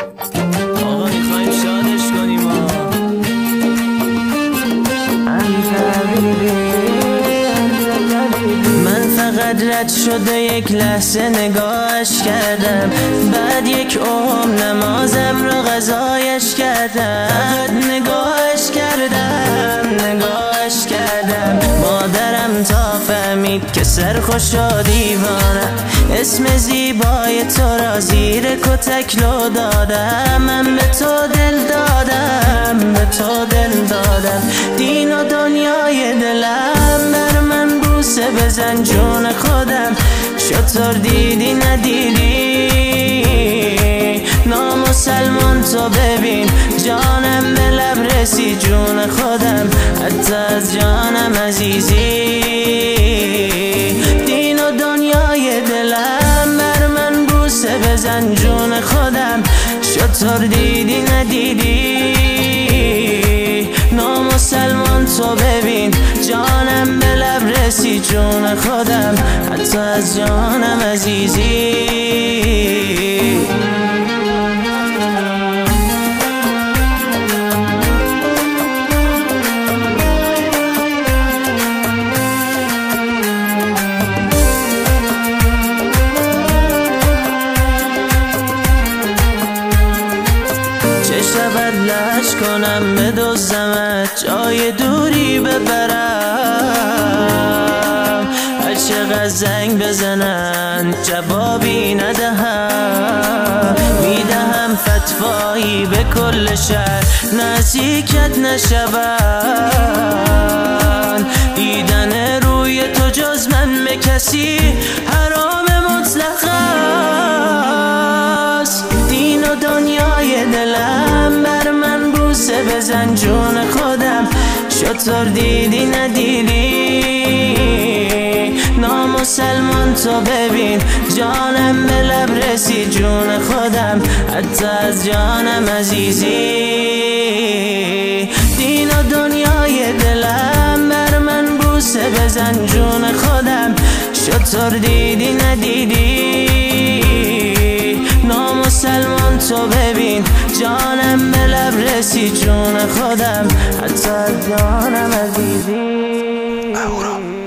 آقا میخوایم شادش کنیم من فقط رد شده یک لحظه نگاهش کردم، بعد یک نمازم رو قضایش کردم. فقط نگاهش کردم مادرم تا فهمید که سرخوش و دیوانم. اسم زیبای تو را زیر کتک لو دادم. من به تو دل دادم، دین و دنیای دلم. بر من بوسه بزن جون خودم، چطور دیدی ندیدی؟ نامسلمان تو ببین، جانم به لب رسی جون خودم، حتی از جانم عزیزی. دین و دنیای دلم، بر من بوسه بزن جون خودم، چطور دیدی ندیدی؟ نامسلمان تو ببین، جانم به لب رسی جون خودم، حتی از جانم عزیزی. لش کنم بدزدمت، جای دوری ببرم، هر چقدر زنگ بزنن جوابی ندهم. میدهم فتوایی به کل شهر نزدیکت نشوند. دیدن روی تو جز من به کسی حرام مطلق است. دین و دنیای دلم، بر من بوسه بزن جون خودم، چطور دیدی ندیدی؟ نامسلمان تو ببین، جانم به لب رسی جون خودم، حتی از جانم عزیزی. دین و دنیای دلم، بر من بوسه بزن جون خودم، چطور دیدی ندیدی؟ نامسلمان تو ببین، جانم به لب رسی جون خودم، حتی از جانم عزیزی.